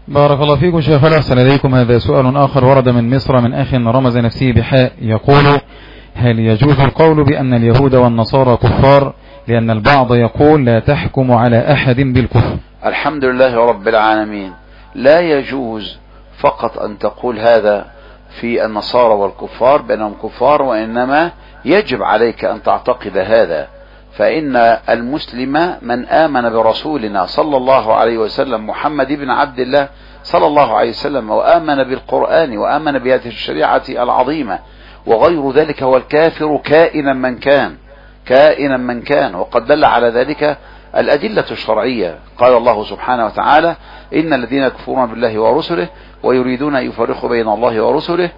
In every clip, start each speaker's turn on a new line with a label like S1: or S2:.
S1: بارك الله فيكم شيخنا، أحسن إليكم. هذا سؤال آخر ورد من مصر من أخ رمز نفسه بحاء، يقول: هل يجوز القول بأن اليهود والنصارى كفار؟ لأن البعض يقول لا تحكم على أحد بالكفر.
S2: الحمد لله رب العالمين. لا يجوز فقط أن تقول هذا في النصارى والكفار بأنهم كفار، وإنما يجب عليك أن تعتقد هذا، فإن المسلم من آمن برسولنا صلى الله عليه وسلم محمد بن عبد الله صلى الله عليه وسلم، وآمن بالقرآن وآمن بهذه الشريعة العظيمة، وغير ذلك هو الكافر كائنا من كان. وقد دل على ذلك الأدلة الشرعية. قال الله سبحانه وتعالى: إن الذين يكفرون بالله ورسله ويريدون أن يفرقوا بين الله ورسله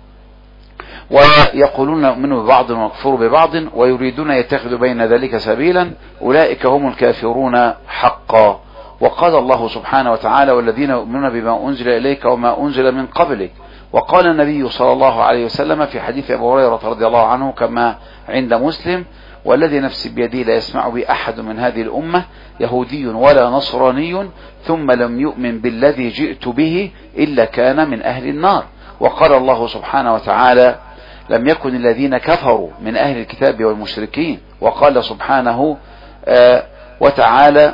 S2: ويقولون نؤمن ببعض ونكفر ببعض ويريدون يتخذوا بين ذلك سبيلا أولئك هم الكافرون حقا. وقال الله سبحانه وتعالى: والذين يؤمنون بما أنزل إليك وما أنزل من قبلك. وقال النبي صلى الله عليه وسلم في حديث أبي هريرة رضي الله عنه كما عند مسلم: والذي نفسي بيدي لا يسمع بي أحد من هذه الأمة يهودي ولا نصراني ثم لم يؤمن بالذي جئت به إلا كان من أهل النار. وقال الله سبحانه وتعالى: لم يكن الذين كفروا من أهل الكتاب والمشركين. وقال سبحانه وتعالى: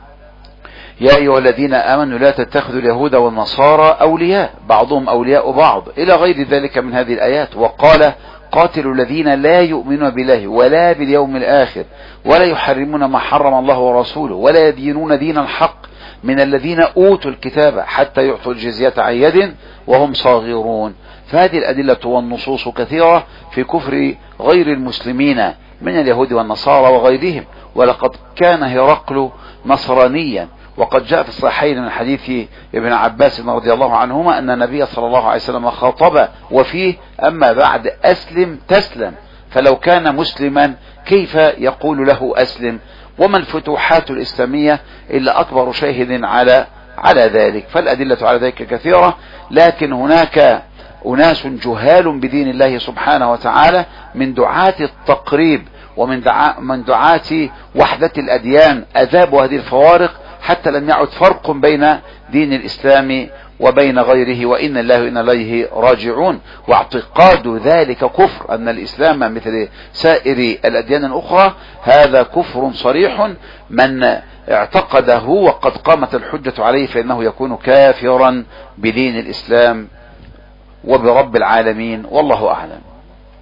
S2: يا أيها الذين آمنوا لا تتخذوا اليهود والنصارى أولياء بعضهم أولياء بعض إلى غير ذلك من هذه الآيات. وقال: قاتلوا الذين لا يؤمنون بالله ولا باليوم الآخر ولا يحرمون ما حرم الله ورسوله ولا يدينون دين الحق من الذين أوتوا الكتاب حتى يعطوا الجزية عن يد وهم صاغرون. فهذه الأدلة والنصوص كثيرة في كفر غير المسلمين من اليهود والنصارى وغيرهم. ولقد كان هرقل نصرانيا، وقد جاء في الصحيحين من حديث ابن عباس رضي الله عنهما أن النبي صلى الله عليه وسلم خاطب وفيه: أما بعد أسلم تسلم. فلو كان مسلما كيف يقول له أسلم؟ وما الفتوحات الإسلامية إلا أكبر شاهد على ذلك. فالأدلة على ذلك كثيرة، لكن هناك أناس جهال بدين الله سبحانه وتعالى من دعاة التقريب ومن دعاة وحدة الأديان أذابوا هذه الفوارق حتى لم يعد فرق بين دين الإسلام وبين غيره، وإن الله وإن إليه راجعون. واعتقاد ذلك كفر، أن الإسلام مثل سائر الأديان الأخرى هذا كفر صريح. من اعتقده وقد قامت الحجة عليه فإنه يكون كافرا بدين الإسلام وبرب العالمين، والله أعلم.